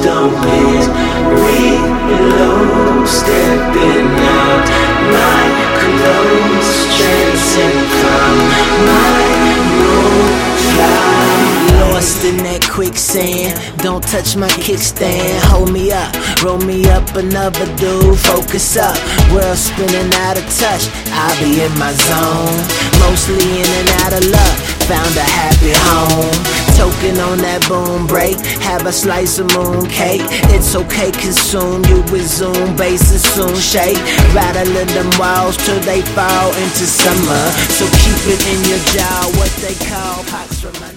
don't miss. Reload, stepping out my clothes, stressing from my moon fly. Lost in that quicksand, don't touch my kickstand. Hold me up, roll me up another dude, focus up. World spinning out of touch, I'll be in my zone. Mostly in and out of luck, found a happy home. Token on that boom break, have a slice of moon cake. It's okay, consume, you resume, bases soon shake. Rattling them walls till they fall into summer. So keep it in your jaw, what they call pox from my